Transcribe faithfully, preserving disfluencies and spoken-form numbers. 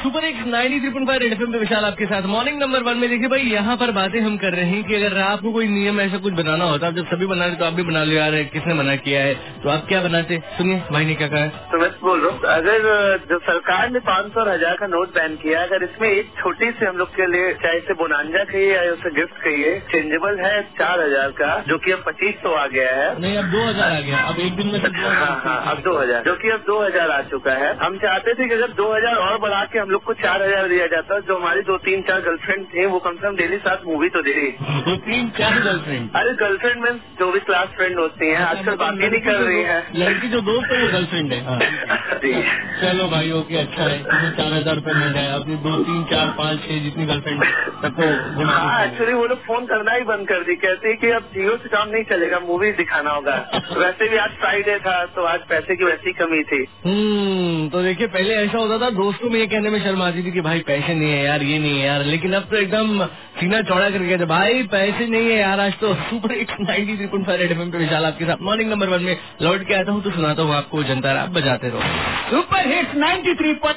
Super एक ninety three point five Red FM पे विशाल आपके साथ मॉर्निंग नंबर वन में। देखिए भाई, यहाँ पर बातें हम कर रहे हैं कि अगर आपको कोई नियम ऐसा कुछ बनाना होता, जब सभी बना रहे तो आप भी बना लो यार, किसने मना किया है, तो आप क्या बनाते? सुनिए भाई ने क्या कहा है। तो मैं बोल रहा हूँ, अगर जो सरकार ने पाँच सौ और हजार का नोट बैन किया, अगर इसमें एक छोटी सी हम लोग के लिए, चाहे इसे बोनांजा कहिए या उसे गिफ्ट कहिए, चेंजेबल है चार हजार का, जो कि अब पच्चीस सौ आ गया है। नहीं, अब दो हजार आ गया, अब एक दिन में हाँ हाँ अब दो हजार जो कि अब दो हजार आ चुका है। हम चाहते थे कि अगर दो हजार और बढ़ा के हम लोग को चार हजार दिया जाता, जो हमारी दो तीन चार गर्लफ्रेंड थी वो कम से कम डेली साथ मूवी तो दे रही। दो तीन चार गर्लफ्रेंड? अरे गर्लफ्रेंड मीन्स जो भी क्लास फ्रेंड होती हैं, आजकल बातें नहीं कर रही है। लड़की जो दोस्त है वो गर्लफ्रेंड है। चलो भाई ओके, अच्छा है, चार हजार रूपये मिल जाए, अपनी दो तीन चार पाँच छह जितनी गर्लफ्रेंड सबको। हाँ एक्चुअली वो लोग फोन करना ही बंद कर दी, कहते हैं कि अब जियो से काम नहीं चलेगा, मूवी दिखाना होगा। वैसे भी आज फ्राइडे था तो आज पैसे की वैसी कमी थी। हम्म तो देखिए, पहले ऐसा होता था, दोस्तों में ये कहने में शर्म आती थी कि भाई पैसे नहीं है यार, ये नहीं है यार, लेकिन अब तो एकदम सीना चौड़ा करके कहते भाई पैसे नहीं है यार। आज तो super hit ninety three point five Red FM पे विशाल आपके साथ मॉर्निंग नंबर वन में लौट के आता हूँ, तो सुनाता हूँ आपको जनता रात, बजाते रहो सुपर हिट नाइन्टी थ्री